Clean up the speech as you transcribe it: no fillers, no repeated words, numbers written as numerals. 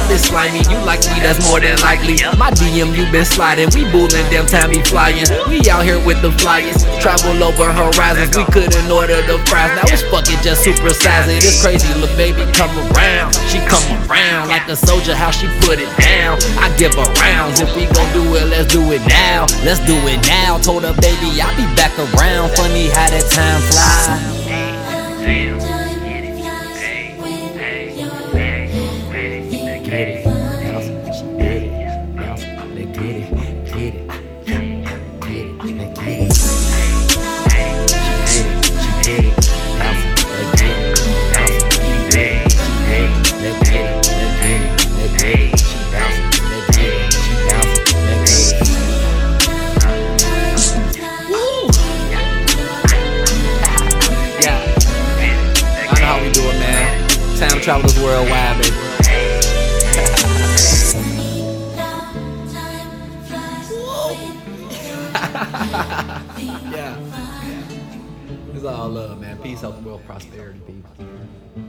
been slimy, you like me, that's more than likely. My DM, you been sliding, we bullin', damn time he flying. We out here with the flyers, travel over horizons. We couldn't order the fries, now it's fucking just supersize it. It's crazy, little baby come around, she come around like a soldier, how she put it down. I give her rounds, if we gon' do it, let's do it now. Let's do it now, told her baby I'll be back around. Funny how that time flies. Time travelers worldwide, baby. Yeah. It's all love, man. Peace, health, wealth, prosperity, people.